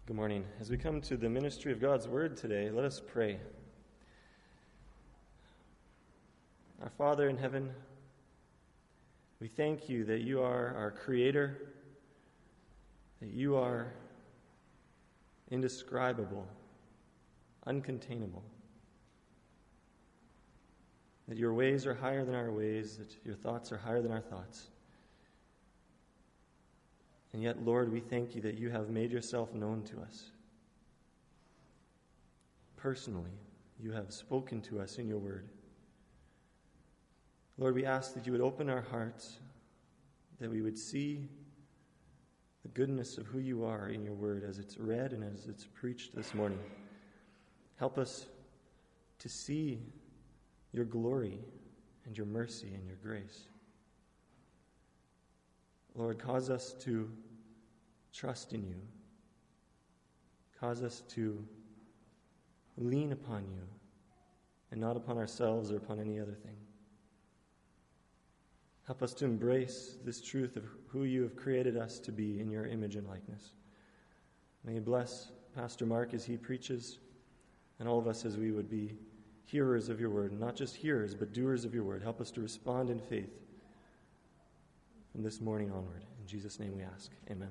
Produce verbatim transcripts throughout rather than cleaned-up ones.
Good morning. As we come to the ministry of God's Word today, let us pray. Our Father in heaven, we thank you that you are our Creator, that you are indescribable, uncontainable, that your ways are higher than our ways, that your thoughts are higher than our thoughts. And yet, Lord, we thank you that you have made yourself known to us. Personally, you have spoken to us in your word. Lord, we ask that you would open our hearts, that we would see the goodness of who you are in your word as it's read and as it's preached this morning. Help us to see your glory and your mercy and your grace. Lord, cause us to trust in you. Cause us to lean upon you and not upon ourselves or upon any other thing. Help us to embrace this truth of who you have created us to be in your image and likeness. May you bless Pastor Mark as he preaches, and all of us as we would be hearers of your word, and not just hearers, but doers of your word. Help us to respond in faith from this morning onward. In Jesus' name we ask. Amen.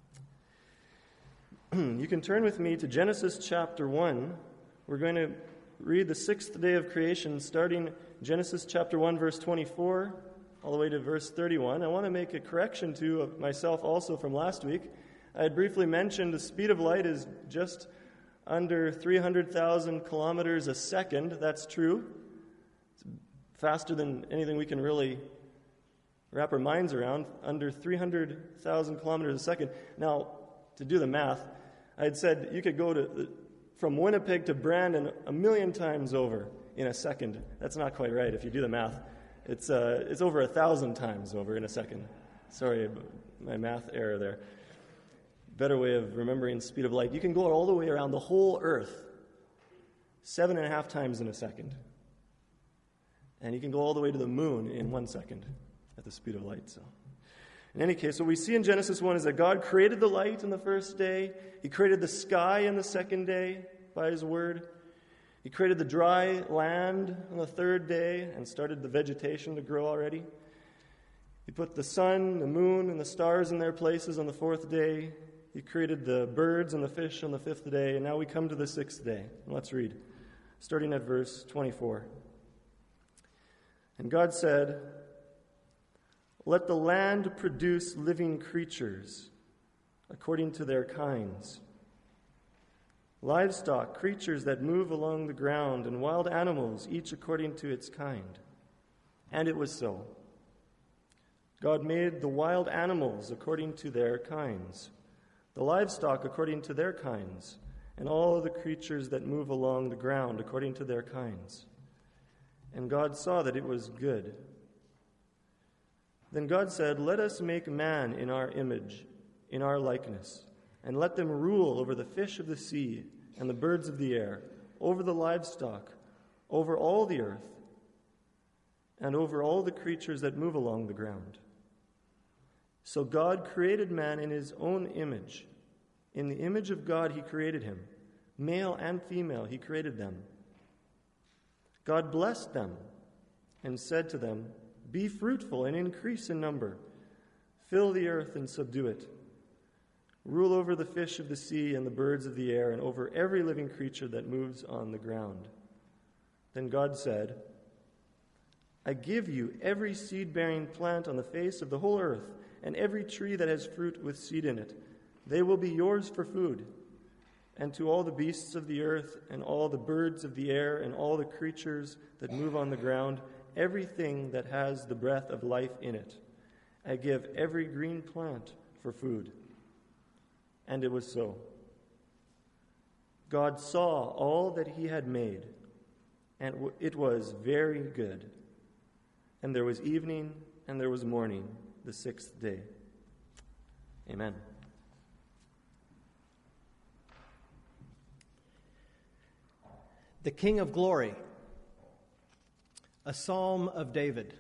You can turn with me to Genesis chapter one. We're going to read the sixth day of creation, starting Genesis chapter one, verse twenty-four, all the way to verse thirty-one. I want to make a correction to of myself also from last week. I had briefly mentioned the speed of light is just under three hundred thousand kilometers a second. That's true. It's faster than anything we can really wrap our minds around, under three hundred thousand kilometers a second. Now, to do the math, I had said you could go to the, from Winnipeg to Brandon a million times over in a second. That's not quite right if you do the math. It's uh, it's over a thousand times over in a second. Sorry, my math error there. Better way of remembering speed of light. You can go all the way around the whole Earth seven and a half times in a second. And you can go all the way to the moon in one second at the speed of light. So, in any case, what we see in Genesis one is that God created the light on the first day. He created the sky on the second day by his word. He created the dry land on the third day and started the vegetation to grow already. He put the sun, the moon, and the stars in their places on the fourth day. He created the birds and the fish on the fifth day. And now we come to the sixth day. Let's read, starting at verse twenty-four. And God said, "Let the land produce living creatures according to their kinds, livestock, creatures that move along the ground, and wild animals, each according to its kind." And it was so. God made the wild animals according to their kinds, the livestock according to their kinds, and all the creatures that move along the ground according to their kinds. And God saw that it was good. Then God said, "Let us make man in our image, in our likeness, and let them rule over the fish of the sea and the birds of the air, over the livestock, over all the earth, and over all the creatures that move along the ground." So God created man in his own image. In the image of God he created him. Male and female he created them. God blessed them and said to them, "Be fruitful and increase in number. Fill the earth and subdue it. Rule over the fish of the sea and the birds of the air and over every living creature that moves on the ground." Then God said, "I give you every seed-bearing plant on the face of the whole earth and every tree that has fruit with seed in it. They will be yours for food. And to all the beasts of the earth and all the birds of the air and all the creatures that move on the ground, everything that has the breath of life in it, I give every green plant for food." And it was so. God saw all that he had made, and it was very good. And there was evening and there was morning, the sixth day. Amen. The King of Glory, a psalm of David.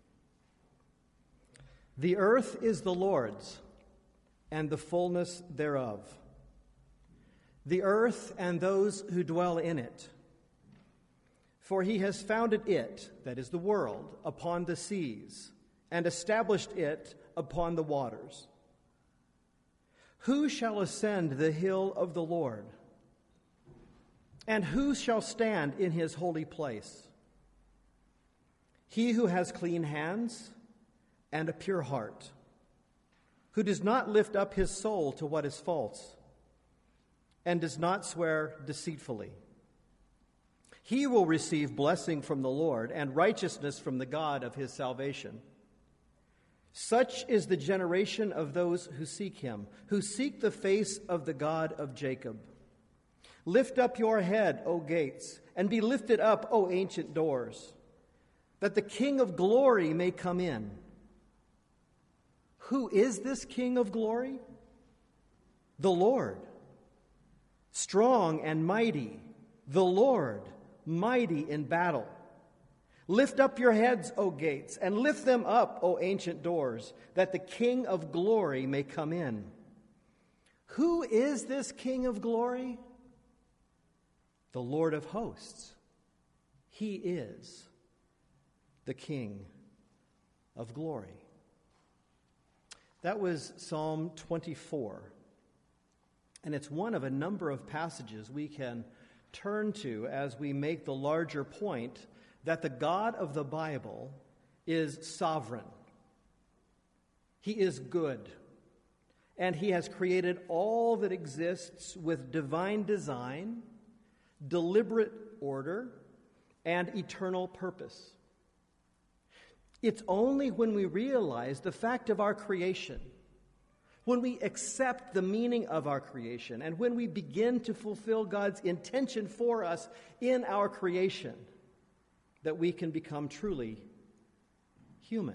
The earth is the Lord's, and the fullness thereof, the earth and those who dwell in it. For he has founded it, that is the world, upon the seas, and established it upon the waters. Who shall ascend the hill of the Lord? And who shall stand in his holy place? He who has clean hands and a pure heart, who does not lift up his soul to what is false, and does not swear deceitfully. He will receive blessing from the Lord and righteousness from the God of his salvation. Such is the generation of those who seek him, who seek the face of the God of Jacob. Lift up your head, O gates, and be lifted up, O ancient doors, that the King of glory may come in. Who is this King of glory? The Lord, strong and mighty, the Lord, mighty in battle. Lift up your heads, O gates, and lift them up, O ancient doors, that the King of glory may come in. Who is this King of glory? The Lord of hosts. He is the King of glory. That was Psalm twenty-four. And it's one of a number of passages we can turn to as we make the larger point that the God of the Bible is sovereign. He is good. And he has created all that exists with divine design, deliberate order, and eternal purpose. It's only when we realize the fact of our creation, when we accept the meaning of our creation, and when we begin to fulfill God's intention for us in our creation, that we can become truly human.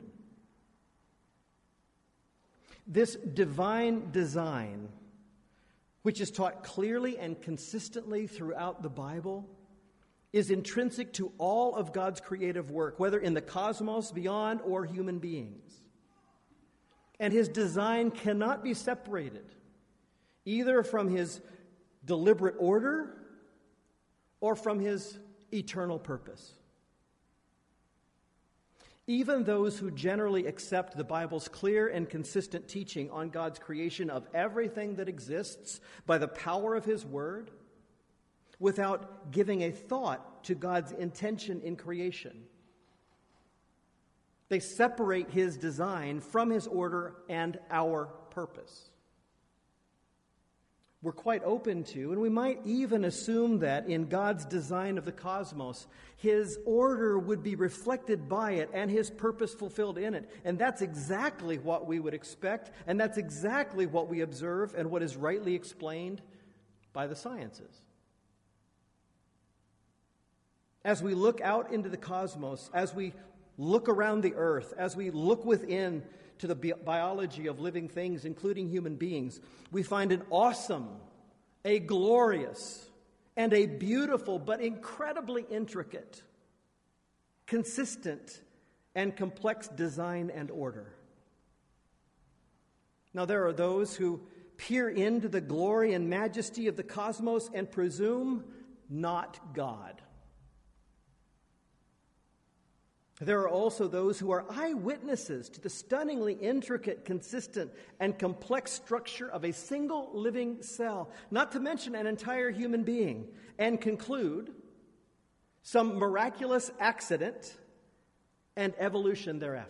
This divine design, which is taught clearly and consistently throughout the Bible, is intrinsic to all of God's creative work, whether in the cosmos, beyond, or human beings. And his design cannot be separated, either from his deliberate order or from his eternal purpose. Even those who generally accept the Bible's clear and consistent teaching on God's creation of everything that exists by the power of his word, without giving a thought to God's intention in creation, they separate his design from his order and our purpose. We're quite open to, and we might even assume that in God's design of the cosmos, his order would be reflected by it and his purpose fulfilled in it. And that's exactly what we would expect, and that's exactly what we observe and what is rightly explained by the sciences. As we look out into the cosmos, as we look around the earth, as we look within to the bi- biology of living things, including human beings, we find an awesome, a glorious, and a beautiful, but incredibly intricate, consistent, and complex design and order. Now, there are those who peer into the glory and majesty of the cosmos and presume not God. There are also those who are eyewitnesses to the stunningly intricate, consistent, and complex structure of a single living cell, not to mention an entire human being, and conclude some miraculous accident and evolution thereafter.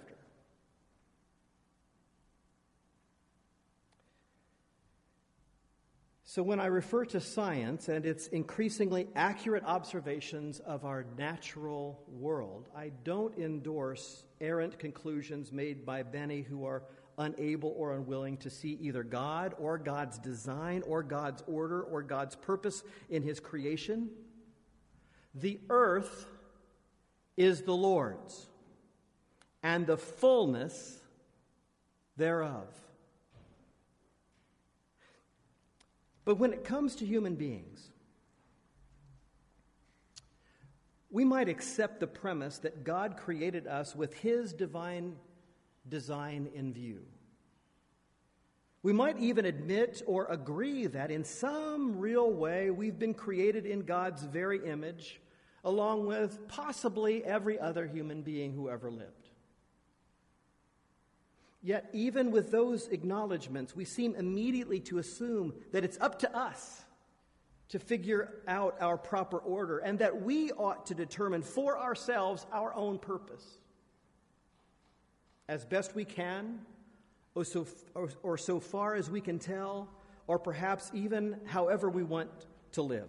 So when I refer to science and its increasingly accurate observations of our natural world, I don't endorse errant conclusions made by many who are unable or unwilling to see either God or God's design or God's order or God's purpose in his creation. The earth is the Lord's, and the fullness thereof. But when it comes to human beings, we might accept the premise that God created us with his divine design in view. We might even admit or agree that in some real way we've been created in God's very image, along with possibly every other human being who ever lived. Yet even with those acknowledgments, we seem immediately to assume that it's up to us to figure out our proper order, and that we ought to determine for ourselves our own purpose as best we can, or so, or, or so far as we can tell, or perhaps even however we want to live.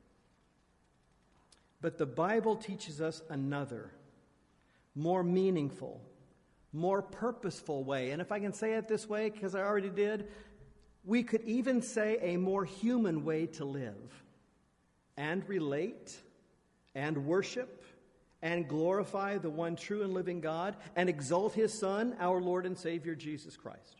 But the Bible teaches us another, more meaningful, more purposeful way. And if I can say it this way, because I already did, we could even say a more human way to live and relate and worship and glorify the one true and living God and exalt His Son, our Lord and Savior, Jesus Christ.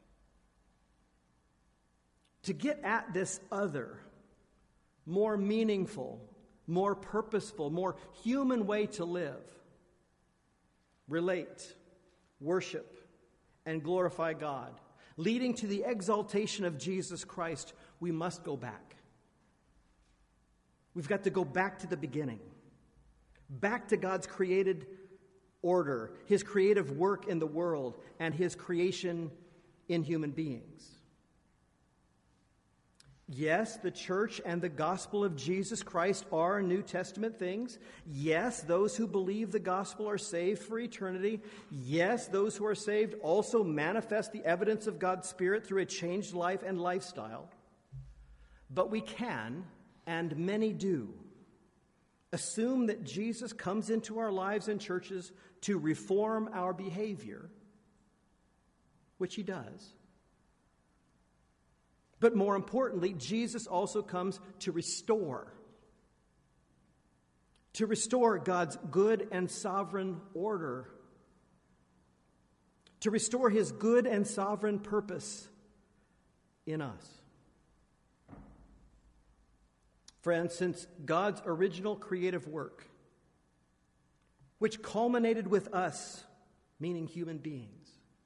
To get at this other, more meaningful, more purposeful, more human way to live, relate, worship, and glorify God, leading to the exaltation of Jesus Christ, we must go back. We've got to go back to the beginning, back to God's created order, His creative work in the world, and His creation in human beings. Yes, the church and the gospel of Jesus Christ are New Testament things. Yes, those who believe the gospel are saved for eternity. Yes, those who are saved also manifest the evidence of God's Spirit through a changed life and lifestyle. But we can, and many do, assume that Jesus comes into our lives and churches to reform our behavior, which He does. But more importantly, Jesus also comes to restore. To restore God's good and sovereign order. To restore His good and sovereign purpose in us. Friends, since God's original creative work, which culminated with us, meaning human beings,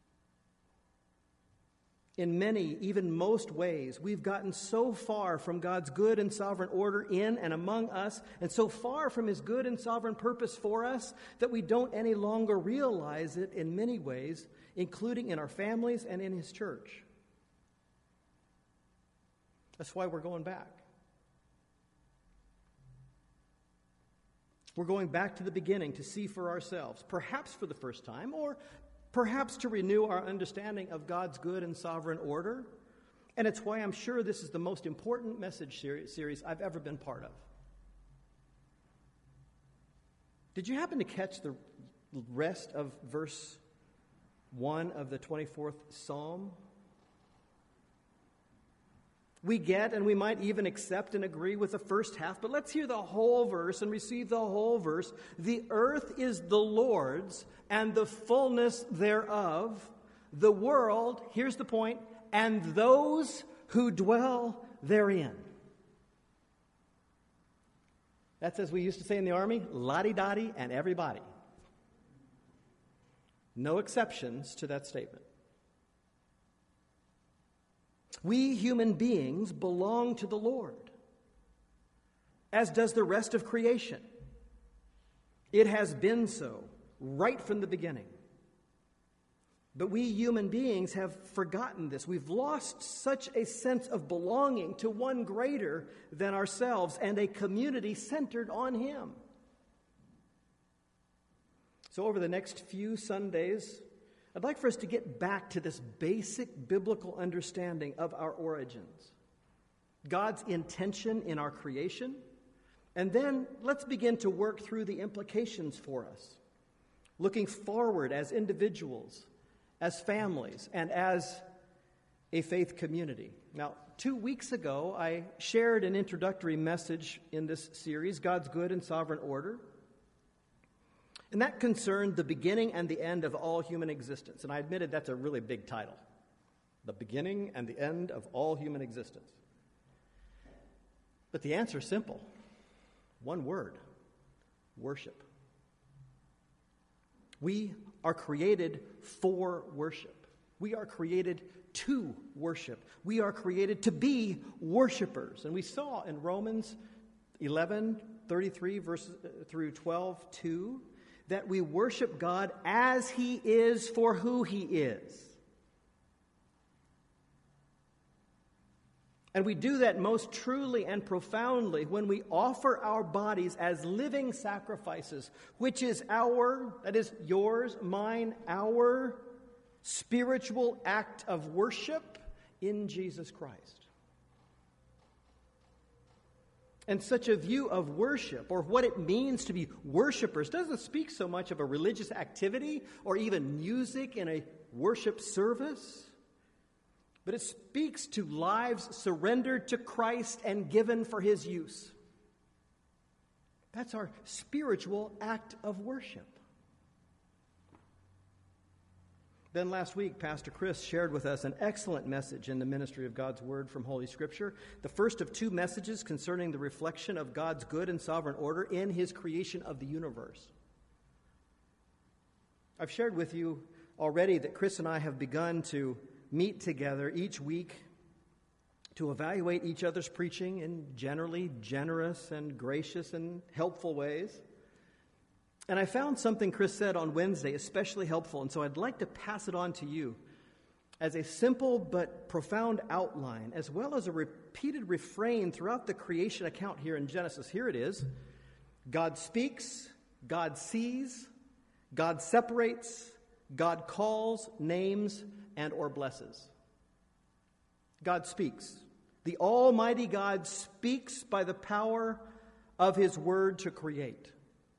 in many, even most ways, we've gotten so far from God's good and sovereign order in and among us, and so far from His good and sovereign purpose for us, that we don't any longer realize it in many ways, including in our families and in His church. That's why we're going back. We're going back to the beginning to see for ourselves, perhaps for the first time, or perhaps to renew our understanding of God's good and sovereign order. And it's why I'm sure this is the most important message series I've ever been part of. Did you happen to catch the rest of verse one of the twenty-fourth Psalm? We get, and we might even accept and agree with the first half, but let's hear the whole verse and receive the whole verse. The earth is the Lord's, and the fullness thereof, the world, here's the point, and those who dwell therein. That's, as we used to say in the Army, la-di-da-di and everybody. No exceptions to that statement. We human beings belong to the Lord, as does the rest of creation. It has been so right from the beginning. But we human beings have forgotten this. We've lost such a sense of belonging to one greater than ourselves and a community centered on Him. So over the next few Sundays, I'd like for us to get back to this basic biblical understanding of our origins, God's intention in our creation, and then let's begin to work through the implications for us, looking forward as individuals, as families, and as a faith community. Now, two weeks ago, I shared an introductory message in this series, God's Good and Sovereign Order. And that concerned the beginning and the end of all human existence. And I admitted that's a really big title. The beginning and the end of all human existence. But the answer is simple. One word. Worship. We are created for worship. We are created to worship. We are created to be worshipers. And we saw in Romans eleven, thirty-three verses through twelve, two, that we worship God as He is for who He is. And we do that most truly and profoundly when we offer our bodies as living sacrifices, which is our, that is yours, mine, our spiritual act of worship in Jesus Christ. And such a view of worship, or what it means to be worshipers, doesn't speak so much of a religious activity or even music in a worship service, but it speaks to lives surrendered to Christ and given for His use. That's our spiritual act of worship. Then last week, Pastor Chris shared with us an excellent message in the ministry of God's Word from Holy Scripture, the first of two messages concerning the reflection of God's good and sovereign order in His creation of the universe. I've shared with you already that Chris and I have begun to meet together each week to evaluate each other's preaching in generally generous and gracious and helpful ways. And I found something Chris said on Wednesday especially helpful, and so I'd like to pass it on to you as a simple but profound outline, as well as a repeated refrain throughout the creation account here in Genesis. Here it is. God speaks, God sees, God separates, God calls, names, and or blesses. God speaks. The Almighty God speaks by the power of His Word to create.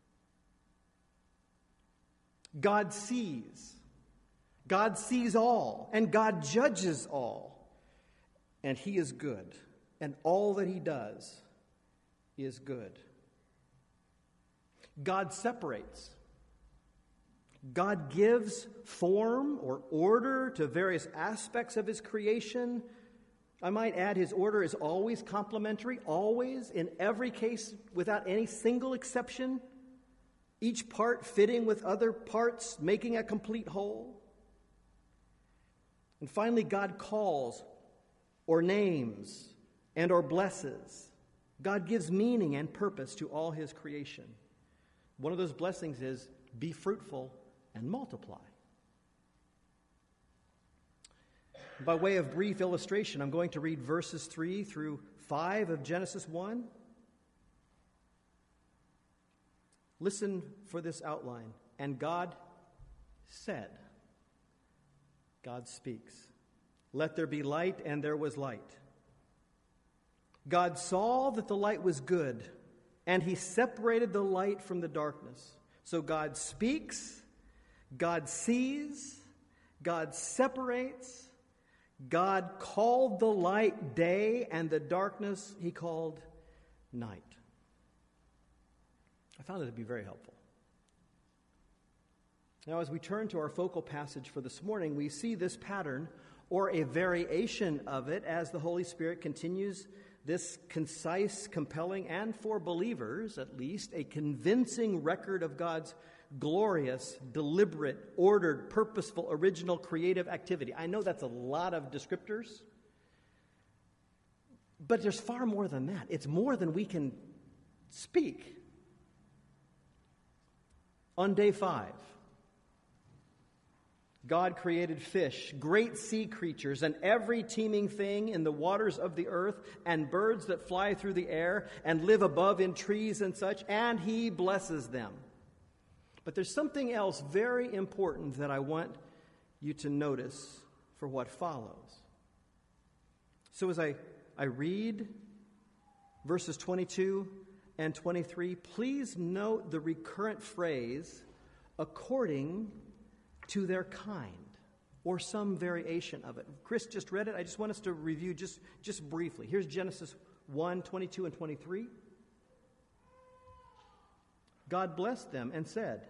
God sees. God sees all, and God judges all. And He is good, and all that He does is good. God separates. God gives form or order to various aspects of His creation. I might add, His order is always complementary, always, in every case, without any single exception. Each part fitting with other parts, making a complete whole. And finally, God calls or names and or blesses. God gives meaning and purpose to all His creation. One of those blessings is, be fruitful and multiply. By way of brief illustration, I'm going to read verses three through five of Genesis one. Listen for this outline. And God said, God speaks, let there be light, and there was light. God saw that the light was good, and He separated the light from the darkness. So God speaks, God sees, God separates, God called the light day, and the darkness He called night. I found it to be very helpful. Now, as we turn to our focal passage for this morning, we see this pattern, or a variation of it, as the Holy Spirit continues this concise, compelling, and for believers at least, a convincing record of God's glorious, deliberate, ordered, purposeful, original, creative activity. I know that's a lot of descriptors, but there's far more than that. It's more than we can speak. On day five, God created fish, great sea creatures, and every teeming thing in the waters of the earth, and birds that fly through the air and live above in trees and such, and He blesses them. But there's something else very important that I want you to notice for what follows. So as I, I read verses twenty-two and twenty-three, please note the recurrent phrase, according to their kind, or some variation of it. Chris just read it. I just want us to review just, just briefly. Here's Genesis one, twenty-two and twenty-three. God blessed them and said,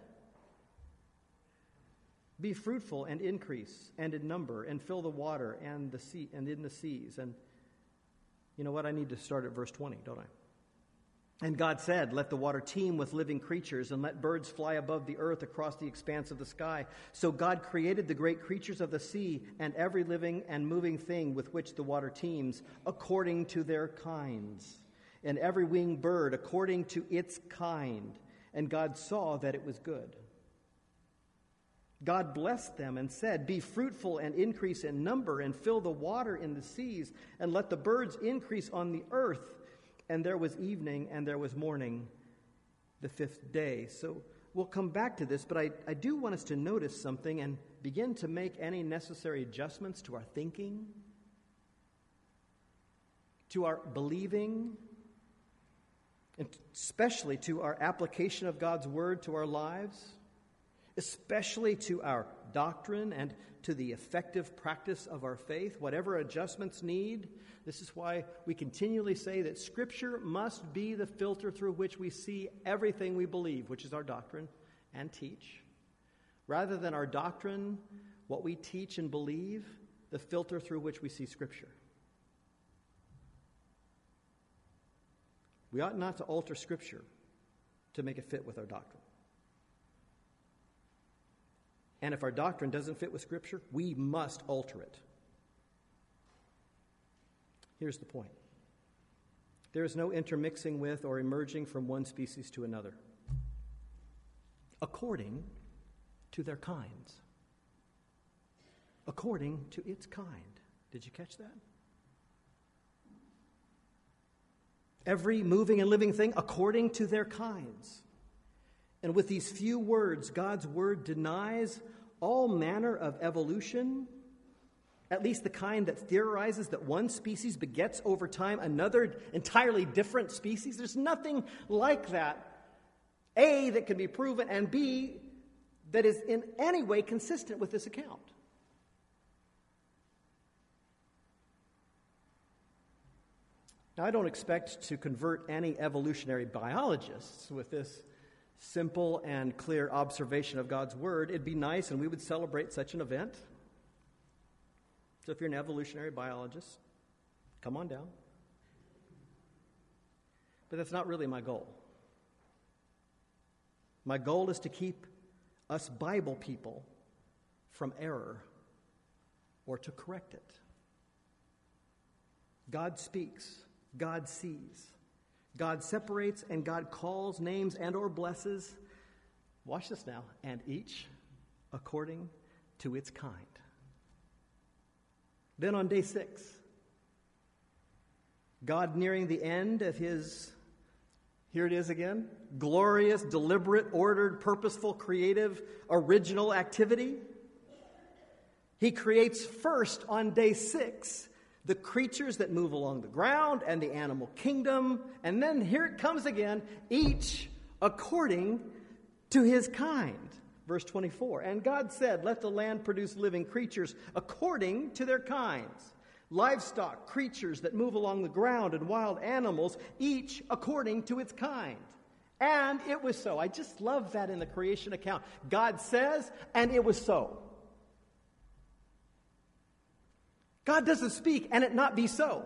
be fruitful and increase, and in number, and fill the water and the sea and in the seas. And you know what? I need to start at verse twenty, don't I? And God said, "Let the water teem with living creatures, and let birds fly above the earth across the expanse of the sky." So God created the great creatures of the sea and every living and moving thing with which the water teems, according to their kinds, and every winged bird according to its kind. And God saw that it was good. God blessed them and said, "Be fruitful and increase in number, and fill the water in the seas, and let the birds increase on the earth." And there was evening and there was morning, the fifth day. So we'll come back to this, but I, I do want us to notice something and begin to make any necessary adjustments to our thinking, to our believing, and especially to our application of God's word to our lives, especially to our doctrine and to the effective practice of our faith, whatever adjustments need. This is why we continually say that Scripture must be the filter through which we see everything we believe, which is our doctrine and teach. Rather than our doctrine, what we teach and believe, the filter through which we see Scripture. We ought not to alter Scripture to make it fit with our doctrine. And if our doctrine doesn't fit with Scripture, we must alter it. Here's the point. There is no intermixing with or emerging from one species to another, according to their kinds. According to its kind. Did you catch that? Every moving and living thing according to their kinds. And with these few words, God's word denies all manner of evolution, at least the kind that theorizes that one species begets over time another entirely different species. There's nothing like that, A, that can be proven, and B, that is in any way consistent with this account. Now, I don't expect to convert any evolutionary biologists with this simple and clear observation of God's word. It'd be nice, and we would celebrate such an event. So if you're an evolutionary biologist, come on down. But that's not really my goal. My goal is to keep us Bible people from error or to correct it. God speaks, God sees. God separates and God calls names and or blesses, watch this now, and each according to its kind. Then on day six, God nearing the end of his, here it is again, glorious, deliberate, ordered, purposeful, creative, original activity. He creates first on day six the creatures that move along the ground and the animal kingdom. And then here it comes again, each according to his kind. Verse twenty-four, and God said, "Let the land produce living creatures according to their kinds, livestock, creatures that move along the ground, and wild animals, each according to its kind." And it was so. I just love that in the creation account. God says, and it was so. God doesn't speak and it not be so.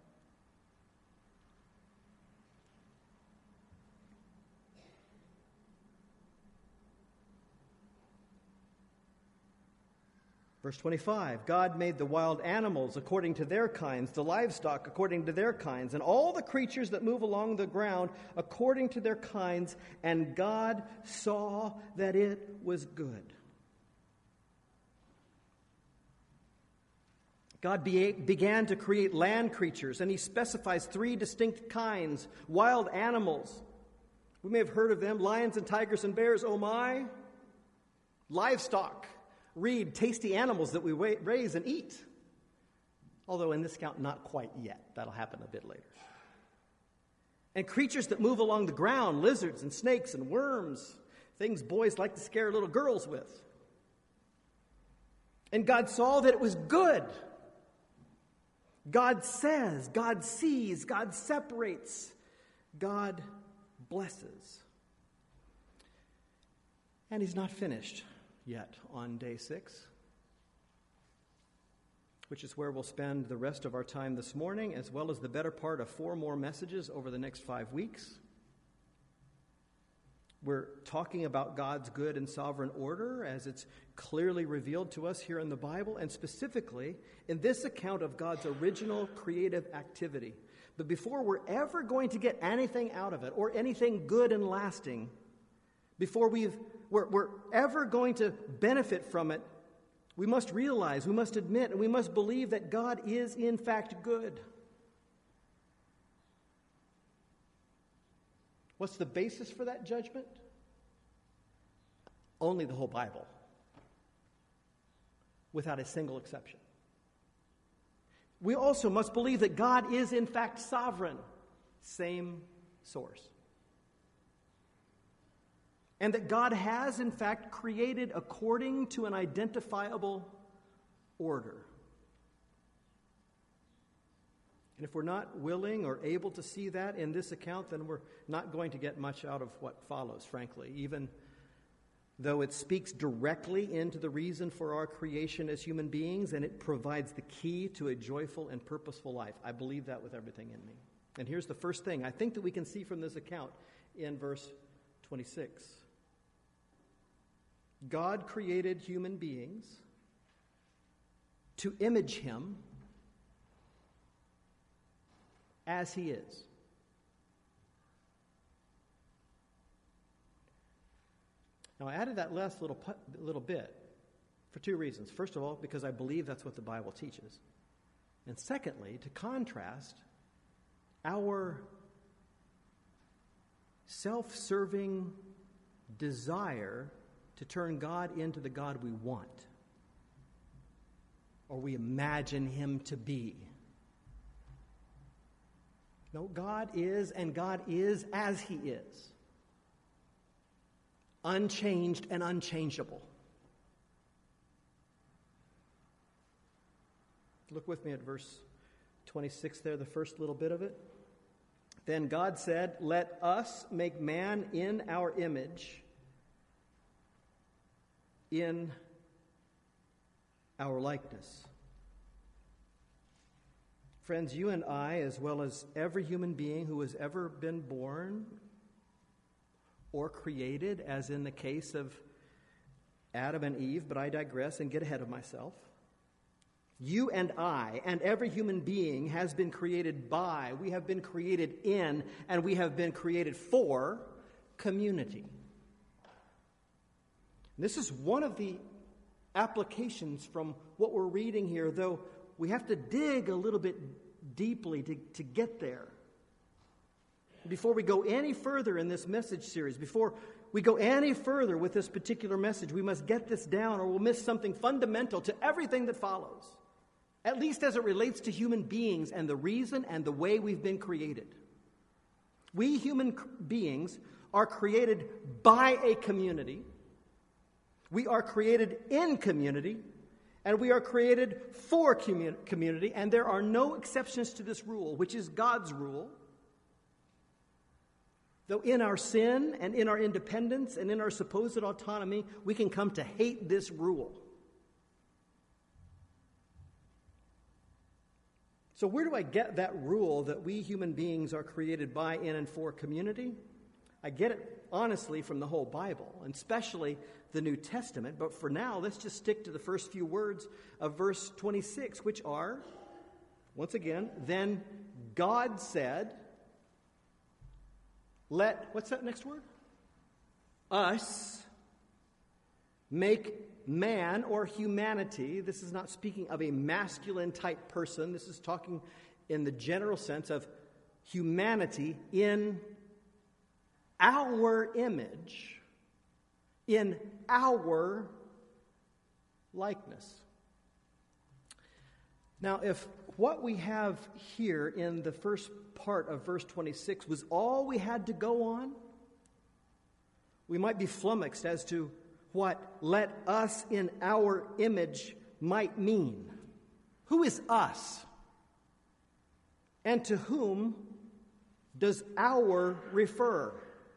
Verse twenty-five, God made the wild animals according to their kinds, the livestock according to their kinds, and all the creatures that move along the ground according to their kinds, and God saw that it was good. God be- began to create land creatures, and he specifies three distinct kinds, wild animals. We may have heard of them, lions and tigers and bears, oh my. Livestock. Read tasty animals that we raise and eat. Although in this account, not quite yet. That'll happen a bit later. And creatures that move along the ground, lizards and snakes and worms, things boys like to scare little girls with. And God saw that it was good. God says, God sees, God separates, God blesses. And he's not finished yet on day six, which is where we'll spend the rest of our time this morning, as well as the better part of four more messages over the next five weeks. We're talking about God's good and sovereign order as it's clearly revealed to us here in the Bible, and specifically in this account of God's original creative activity. But before we're ever going to get anything out of it, or anything good and lasting, before we've, we're, we're ever going to benefit from it, we must realize, we must admit, and we must believe that God is in fact good. What's the basis for that judgment? Only the whole Bible, without a single exception. We also must believe that God is in fact sovereign, same source. And that God has in fact created according to an identifiable order. And if we're not willing or able to see that in this account, then we're not going to get much out of what follows, frankly, even though it speaks directly into the reason for our creation as human beings, and it provides the key to a joyful and purposeful life. I believe that with everything in me. And here's the first thing I think that we can see from this account in verse twenty-six. God created human beings to image him as he is. Now, I added that last little little bit for two reasons. First of all, because I believe that's what the Bible teaches. And secondly, to contrast our self-serving desire to turn God into the God we want, or we imagine him to be. No, God is, and God is as he is. Unchanged and unchangeable. Look with me at verse twenty-six there, the first little bit of it. Then God said, "Let us make man in our image, in our likeness." Friends, you and I, as well as every human being who has ever been born or created, as in the case of Adam and Eve, but I digress and get ahead of myself. You and I, and every human being, has been created by, we have been created in, and we have been created for community. This is one of the applications from what we're reading here, though we have to dig a little bit deeply to, to get there. Before we go any further in this message series, before we go any further with this particular message, we must get this down or we'll miss something fundamental to everything that follows, at least as it relates to human beings and the reason and the way we've been created. We human beings are created by a community. We are created in community, and we are created for commun- community, and there are no exceptions to this rule, which is God's rule. Though in our sin and in our independence and in our supposed autonomy, we can come to hate this rule. So where do I get that rule that we human beings are created by, in, and for community? I get it, honestly, from the whole Bible, and especially the New Testament. But for now, let's just stick to the first few words of verse twenty-six, which are, once again, then God said, let, what's that next word? Us make man or humanity. This is not speaking of a masculine type person. This is talking in the general sense of humanity in our image, in our likeness. Now, if what we have here in the first part of verse twenty-six was all we had to go on, we might be flummoxed as to what "let us in our image" might mean. Who is us? And to whom does "our" refer?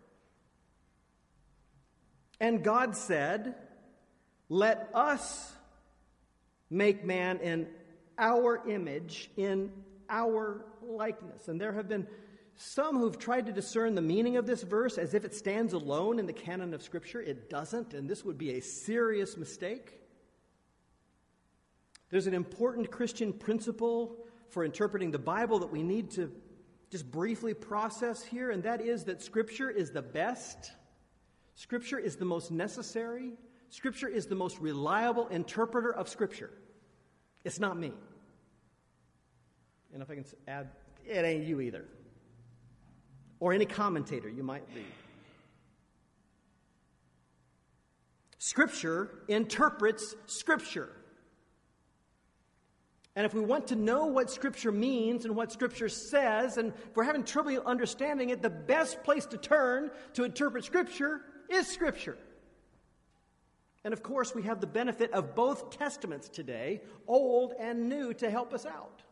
And God said, "Let us make man in our image, in our likeness." And there have been some who've tried to discern the meaning of this verse as if it stands alone in the canon of Scripture. It doesn't, and this would be a serious mistake. There's an important Christian principle for interpreting the Bible that we need to just briefly process here, and that is that Scripture is the best. Scripture is the most necessary. Scripture is the most reliable interpreter of Scripture. It's not me. And if I can add, it ain't you either. Or any commentator you might read. Scripture interprets Scripture. And if we want to know what Scripture means and what Scripture says, and if we're having trouble understanding it, the best place to turn to interpret Scripture is Scripture. And of course, we have the benefit of both Testaments today, Old and New, to help us out.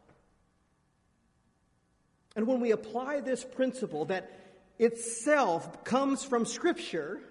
And when we apply this principle that itself comes from Scripture,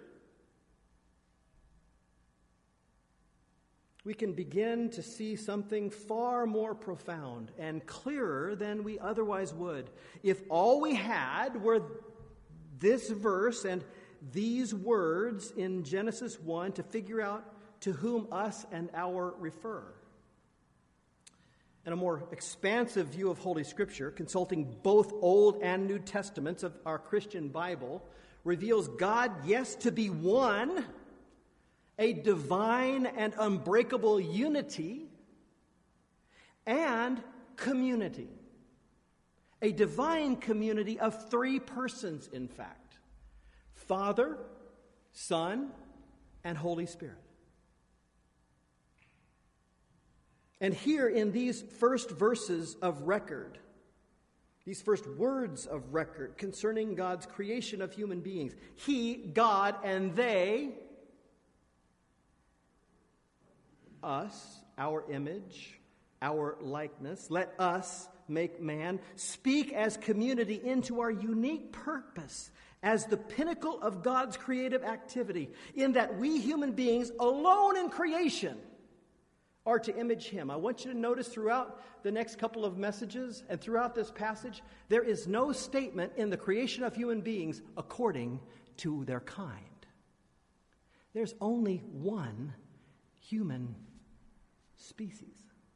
we can begin to see something far more profound and clearer than we otherwise would if all we had were this verse and these words in Genesis one to figure out to whom us and our refer. And a more expansive view of Holy Scripture, consulting both Old and New Testaments of our Christian Bible, reveals God, yes, to be one, a divine and unbreakable unity, and community. A divine community of three persons, in fact: Father, Son, and Holy Spirit. And here in these first verses of record, these first words of record concerning God's creation of human beings, He, God, and they, us, our image, our likeness, let us make man, speak as community into our unique purpose as the pinnacle of God's creative activity, in that we human beings alone in creation are to image Him. I want you to notice throughout the next couple of messages and throughout this passage, there is no statement in the creation of human beings according to their kind. There's only one human species.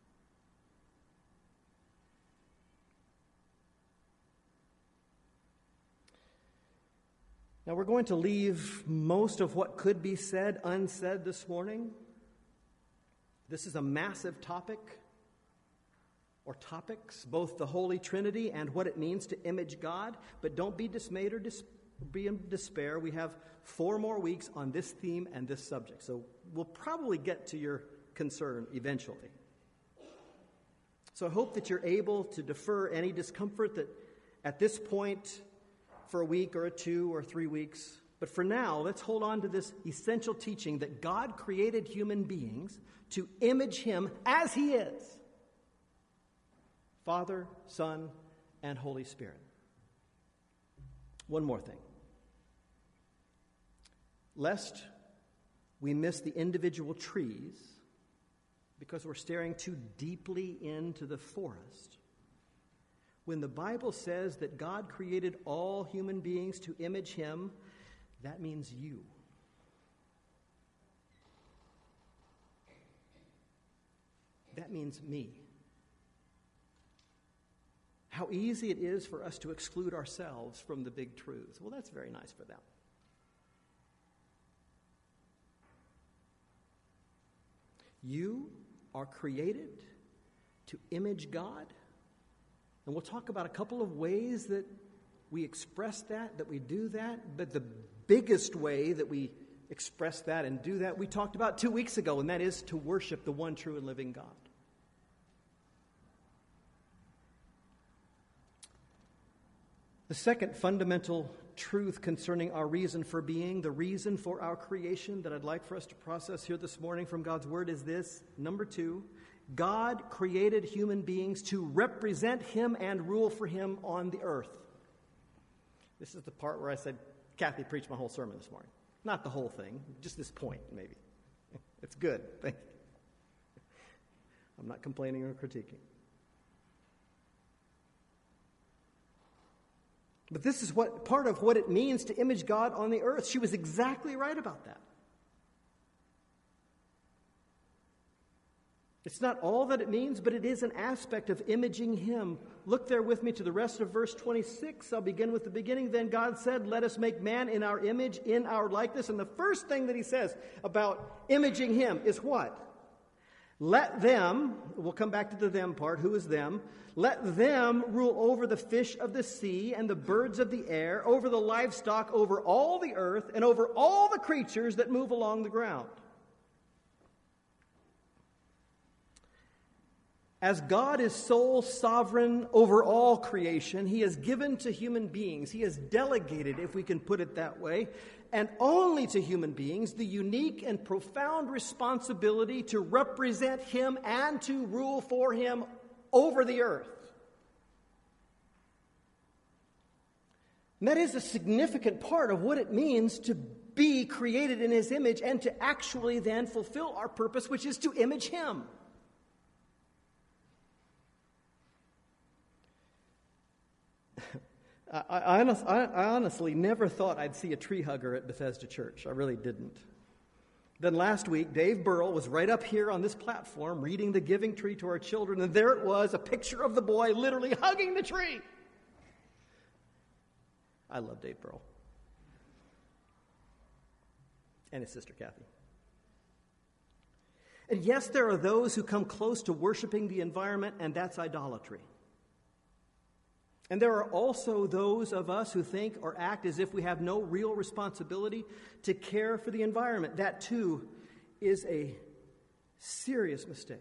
Now, we're going to leave most of what could be said unsaid this morning. This is a massive topic, or topics, both the Holy Trinity and what it means to image God. But don't be dismayed or dis- be in despair. We have four more weeks on this theme and this subject. So we'll probably get to your concern eventually. So I hope that you're able to defer any discomfort that at this point for a week or a two or three weeks. But for now, let's hold on to this essential teaching that God created human beings to image Him as He is: Father, Son, and Holy Spirit. One more thing. Lest we miss the individual trees because we're staring too deeply into the forest, when the Bible says that God created all human beings to image Him, that means you. That means me. How easy it is for us to exclude ourselves from the big truths. Well, that's very nice for them. You are created to image God. And we'll talk about a couple of ways that we express that, that we do that. But the biggest way that we express that and do that, we talked about two weeks ago, and that is to worship the one true and living God. The second fundamental truth concerning our reason for being, the reason for our creation that I'd like for us to process here this morning from God's Word is this. Number two, God created human beings to represent Him and rule for Him on the earth. This is the part where I said, Kathy preached my whole sermon this morning. Not the whole thing, just this point, maybe. It's good. Thank you. I'm not complaining or critiquing. But this is what part of what it means to image God on the earth. She was exactly right about that. It's not all that it means, but it is an aspect of imaging him. Look there with me to the rest of verse twenty-six. I'll begin with the beginning. Then God said, let us make man in our image, in our likeness. And the first thing that he says about imaging him is what? Let them, we'll come back to the them part, who is them? Let them rule over the fish of the sea and the birds of the air, over the livestock, over all the earth, and over all the creatures that move along the ground. As God is sole sovereign over all creation, he has given to human beings, he has delegated, if we can put it that way, and only to human beings, the unique and profound responsibility to represent him and to rule for him over the earth. And that is a significant part of what it means to be created in his image and to actually then fulfill our purpose, which is to image him. I, I, honest, I, I honestly never thought I'd see a tree hugger at Bethesda Church. I really didn't. Then last week, Dave Burrell was right up here on this platform reading the Giving Tree to our children, and there it was, a picture of the boy literally hugging the tree. I love Dave Burrell. And his sister Kathy. And yes, there are those who come close to worshiping the environment, and that's idolatry. And there are also those of us who think or act as if we have no real responsibility to care for the environment. That, too, is a serious mistake.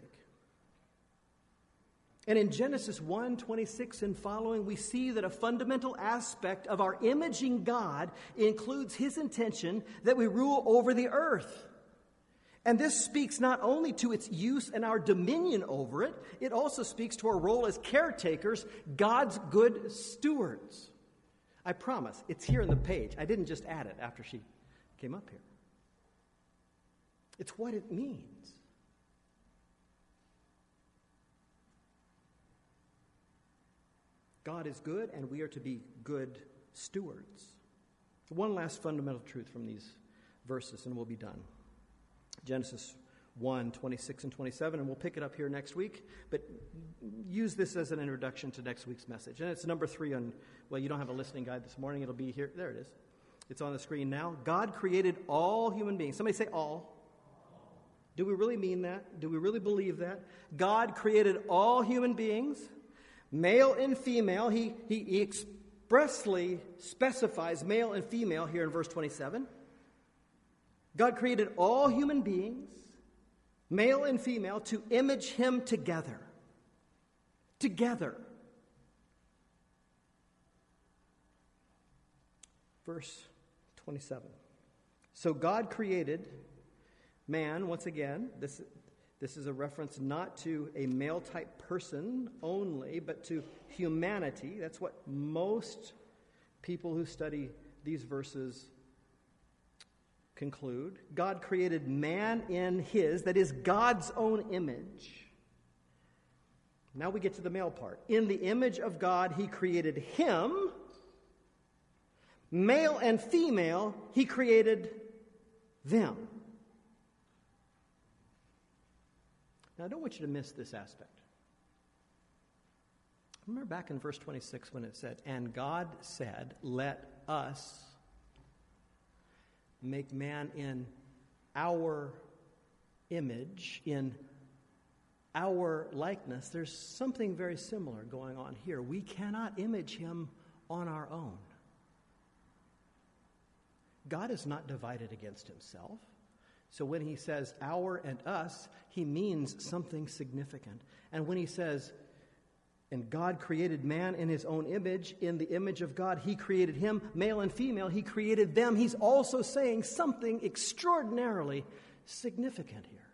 And in Genesis one twenty-six and following, we see that a fundamental aspect of our imaging God includes his intention that we rule over the earth. And this speaks not only to its use and our dominion over it, it also speaks to our role as caretakers, God's good stewards. I promise, it's here in the page. I didn't just add it after she came up here. It's what it means. God is good, and we are to be good stewards. One last fundamental truth from these verses, and we'll be done. Genesis one, twenty-six and twenty-seven, and we'll pick it up here next week, but use this as an introduction to next week's message. And it's number three on, well, you don't have a listening guide this morning. It'll be here. There it is. It's on the screen now. God created all human beings. Somebody say all. Do we really mean that? Do we really believe that? God created all human beings, male and female. He, he, he expressly specifies male and female here in verse twenty-seven. God created all human beings, male and female, to image him together. Together. Verse twenty-seven. So God created man, once again, this, this is a reference not to a male-type person only, but to humanity. That's what most people who study these verses conclude. God created man in his, that is God's own image. Now we get to the male part. In the image of God, he created him. Male and female, he created them. Now I don't want you to miss this aspect. Remember back in verse twenty-six when it said, and God said, let us make man in our image, in our likeness. There's something very similar going on here. We cannot image him on our own. God is not divided against himself. So when he says our and us, he means something significant. And when he says, and God created man in his own image, in the image of God, he created him, male and female, he created them. He's also saying something extraordinarily significant here.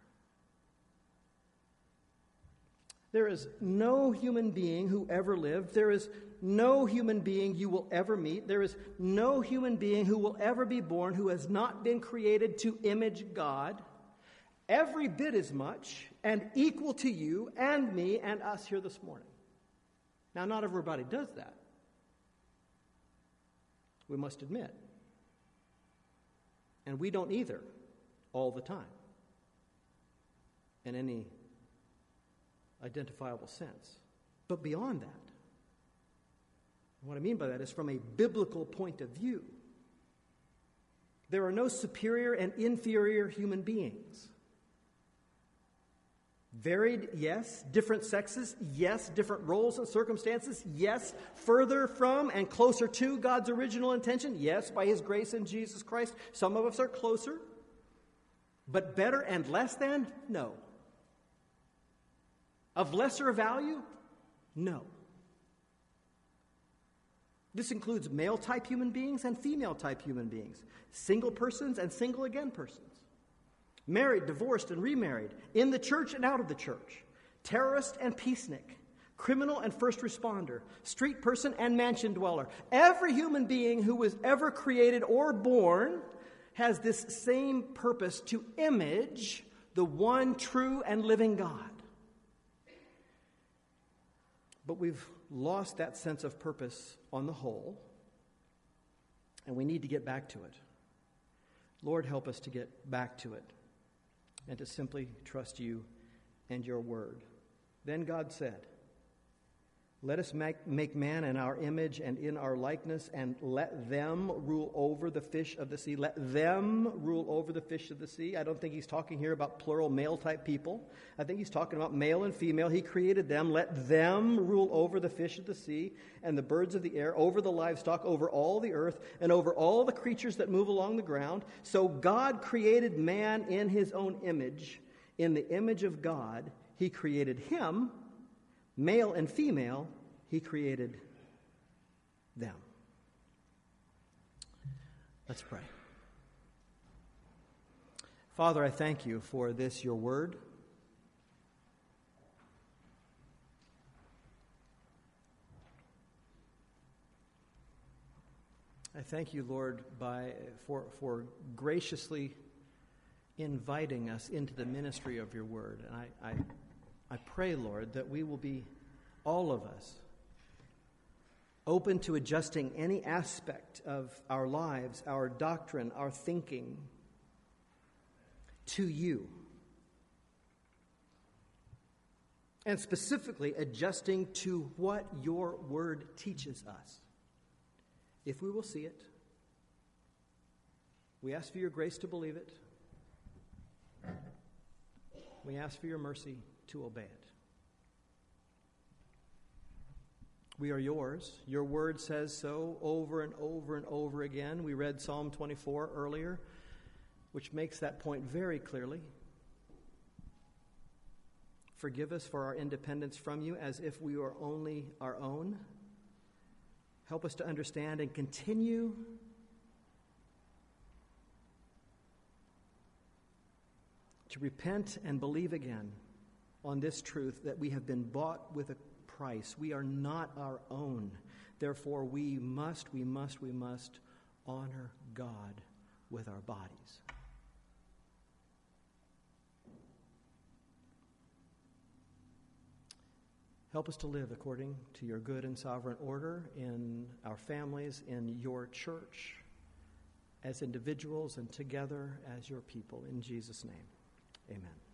There is no human being who ever lived. There is no human being you will ever meet. There is no human being who will ever be born who has not been created to image God, every bit as much and equal to you and me and us here this morning. Now, not everybody does that. we must admit. And we don't either all the time in any identifiable sense. But beyond that, what I mean by that is from a biblical point of view, there are no superior and inferior human beings. Varied, yes. Different sexes, yes. Different roles and circumstances, yes. Further from and closer to God's original intention, yes, by His grace in Jesus Christ. Some of us are closer. But better and less than? No. Of lesser value? No. This includes male-type human beings and female-type human beings. Single persons and single-again persons. Married, divorced, and remarried. In the church and out of the church. Terrorist and peacenik. Criminal and first responder. Street person and mansion dweller. Every human being who was ever created or born has this same purpose to image the one true and living God. But we've lost that sense of purpose on the whole, and we need to get back to it. Lord, help us to get back to it and to simply trust you and your word. Then God said, let us make, make man in our image and in our likeness, and let them rule over the fish of the sea. Let them rule over the fish of the sea. I don't think he's talking here about plural male-type people. I think he's talking about male and female. He created them. Let them rule over the fish of the sea and the birds of the air, over the livestock, over all the earth, and over all the creatures that move along the ground. So God created man in his own image. In the image of God, he created him. Male and female, he created them. Let's pray. Father, I thank you for this, your word. I thank you, Lord, by for, for graciously inviting us into the ministry of your word. And I, I I pray, Lord, that we will be, all of us, open to adjusting any aspect of our lives, our doctrine, our thinking, to you. And specifically adjusting to what your word teaches us. If we will see it, we ask for your grace to believe it. We ask for your mercy to obey it. We are yours. Your word says so over and over and over again. We read Psalm twenty-four earlier, which makes that point very clearly. Forgive us for our independence from you as if we were only our own. Help us to understand and continue to repent and believe again on this truth that we have been bought with a price. We are not our own. Therefore, we must, we must, we must honor God with our bodies. Help us to live according to your good and sovereign order in our families, in your church, as individuals and together as your people. In Jesus' name, amen.